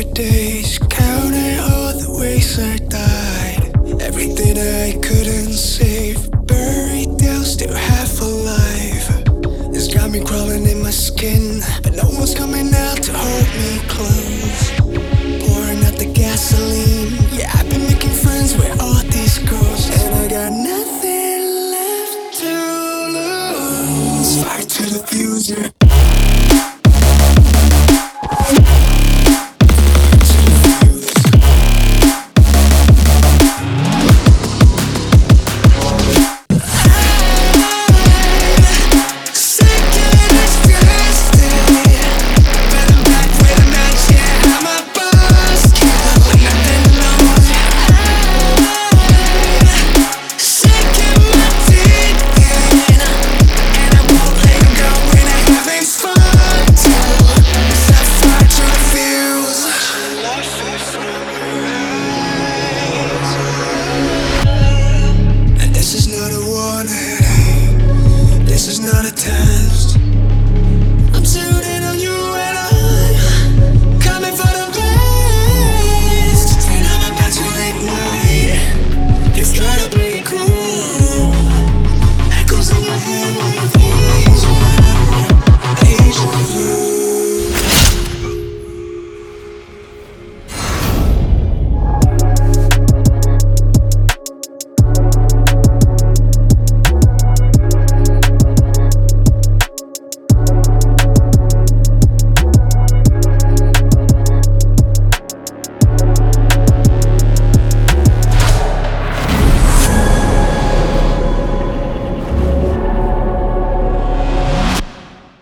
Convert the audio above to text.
for days, counting all the ways I died. Everything I couldn't save, buried down, still half alive. It's got me crawling in my skin, but no one's coming out to hold me close. Pouring out the gasoline, yeah, I've been making friends with all these girls, and I got nothing left to lose. Fight to the future.